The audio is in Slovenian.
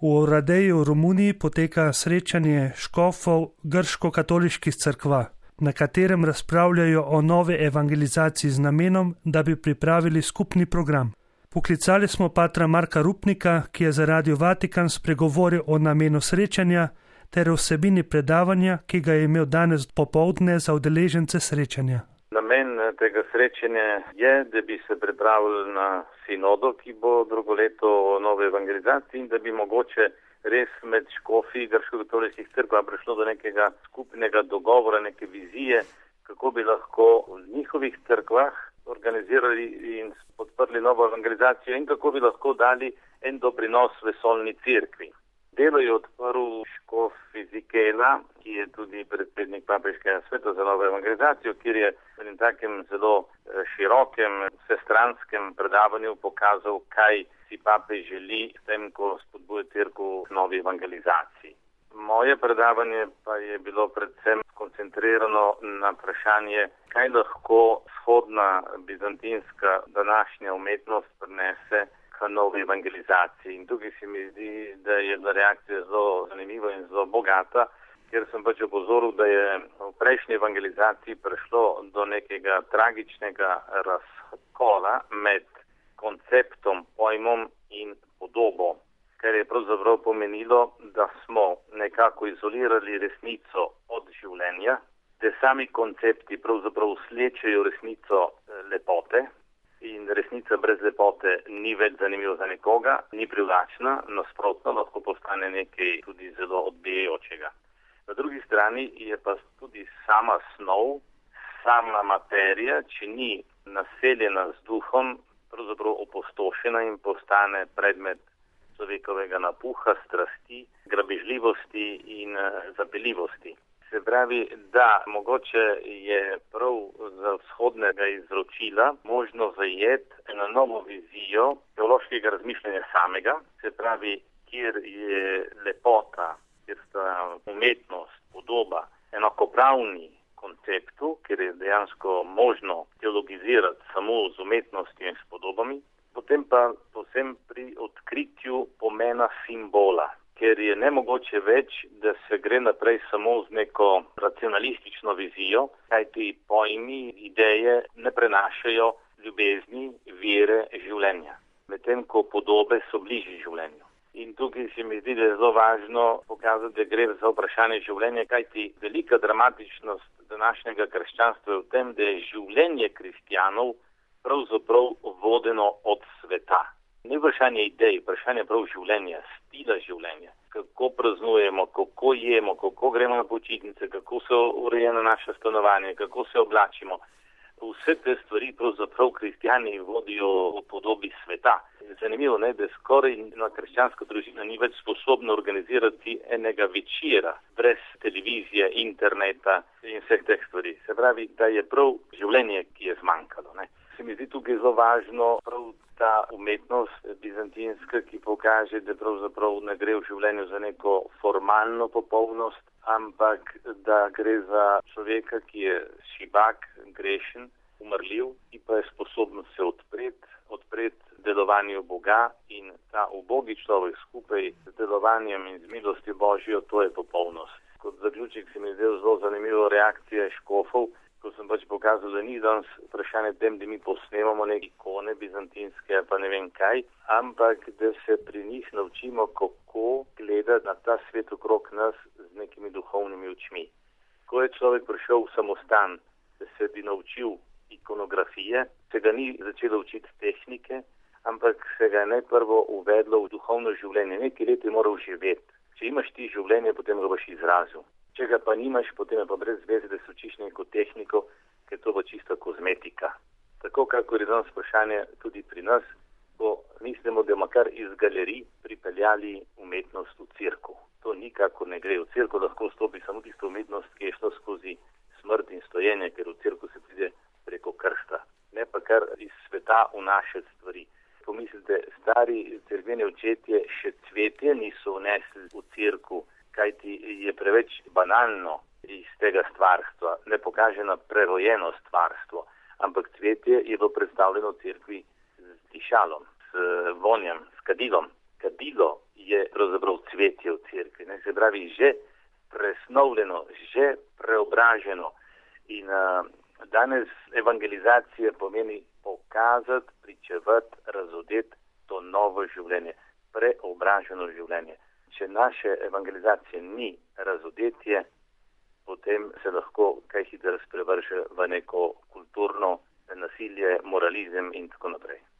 V Oradeji v Romuniji poteka srečanje škofov grško-katoliških cerkva, na katerem razpravljajo o nove evangelizaciji z namenom, da bi pripravili skupni program. Poklicali smo patra Marka Rupnika, ki je za Radio Vatikan spregovoril o namenu srečanja ter o vsebini predavanja, ki ga je imel danes popoldne za udeležence srečanja. Namen tega srečanja je, da bi se pripravili na sinodo, ki bo drugo leto o novi evangelizaciji in da bi mogoče res med škofi grško-katoliških cerkva prišlo do nekega skupnega dogovora, neke vizije, kako bi lahko v njihovih cerkvah organizirali in podprli novo evangelizacijo in kako bi lahko dali en doprinos vesoljni cerkvi. Delo je odprl škof Fizikela, ki je tudi predsednik papeškega sveta za novo evangelizacijo, kjer je v enem takem zelo širokem, vsestranskem predavanju pokazal, kaj si papež želi s tem, ko spodbuje cerkev k novi evangelizaciji. Moje predavanje pa je bilo predvsem koncentrirano na vprašanje, kaj lahko vzhodna bizantinska današnja umetnost prinese k novi evangelizaciji. In tukaj se mi zdi, da je bila reakcija zelo zanimiva in zelo bogata, ker sem pač opozoril, da je v prejšnji evangelizaciji prišlo do nekega tragičnega razkola med konceptom, pojmom in podobo, kar je pravzaprav pomenilo, da smo nekako izolirali resnico od življenja, da sami koncepti pravzaprav slečejo resnico lepote in resnica brez lepote ni več zanimiva za nekoga, ni privlačna, nasprotno lahko postane nekaj tudi zelo odbijajočega. Na drugi strani je pa tudi sama snov, sama materija, če ni naseljena z duhom, pravzaprav opustošena in postane predmet človekovega napuha, strasti, grabežljivosti in zapeljivosti. Se pravi, da mogoče je prav za vzhodnega izročila možno zajeti eno novo vizijo teološkega razmišljanja samega, se pravi, kjer je lepota, kjer sta umetnost, podoba, enakopravni konceptu, kjer je dejansko možno teologizirati samo z umetnostjo in s podobami, potem pa povsem pri odkritju pomena simbola, ker je nemogoče več, da se gre naprej samo z neko racionalistično vizijo, kajti pojmi, ideje ne prenašajo ljubezni, vere, življenja, medtem ko podobe so bližje življenju. In tukaj se mi zdi, da je zelo važno pokazati, da gre za vprašanje življenja, kajti velika dramatičnost današnjega krščanstva je v tem, da je življenje kristjanov pravzaprav vodeno od sveta. Ni vprašanje idej, vprašanje prav življenja, stila življenja. Kako praznujemo, kako jemo, kako gremo na počitnice, kako so urejene naše stanovanje, kako se oblačimo. Vse te stvari pravzaprav kristjani vodijo v podobi sveta. Zanimivo je, da skoraj ena krščanska družina ni več sposobna organizirati enega večera brez televizije, interneta in vseh teh stvari. Se pravi, da je prav življenje, ki je zmanjkalo. Se mi zdi tukaj zelo važno prav ta umetnost bizantinska, ki pokaže, da pravzaprav ne gre v življenju za neko formalno popolnost, ampak da gre za človeka, ki je šibak, grešen, umrljiv, ki pa je sposoben se odpreti delovanju Boga in ta ubogi človek skupaj z delovanjem in z milostjo Božjo, to je popolnost. Kot zaključek se mi je zdelo zelo zanimivo reakcije škofov, ko sem pač pokazal, da ni danes vprašanje tem, da mi posnemamo neke ikone bizantinske, pa ne vem kaj, ampak da se pri njih naučimo, kako gledati na ta svet okrog nas z nekimi duhovnimi očmi. Ko je človek prišel v samostan, da se bi naučil ikonografije, se ga ni začelo učiti tehnike, ampak se ga je najprvo uvedlo v duhovno življenje. Nekaj let je moral živeti. Če imaš ti življenje, potem ga boš izrazil. Če ga pa nimaš, potem je pa brez veze, da se učiš neko tehniko, ker to bo čista kozmetika. Tako kakor je danes vprašanje tudi pri nas, ko mislimo, da bomo kar iz galerij pripeljali umetnost v cerkev. To nikako ne gre. V cerkev lahko vstopi samo tista umetnost, ki je šla skozi smrt in stojenje, ker v cerkev se pride preko krsta. Ne pa kar iz sveta vnašati stvari. Pomislite, stari cerkveni očetje še cvetje niso vnesli v cerkev, kajti je preveč banalno iz tega stvarstva, ne pokaže na prerojeno stvarstvo, ampak cvetje je bilo predstavljeno v cerkvi z dišalom, s vonjem, s kadilom. Kadilo je pravzaprav cvetje v cerkvi. Se pravi, že presnovljeno, že preobraženo. In danes evangelizacija pomeni pokazati, pričevati, razodeti to novo življenje, preobraženo življenje. Če naše evangelizacije ni razodetje, potem se lahko kaj hitro sprevrže v neko kulturno nasilje, moralizem in tako naprej.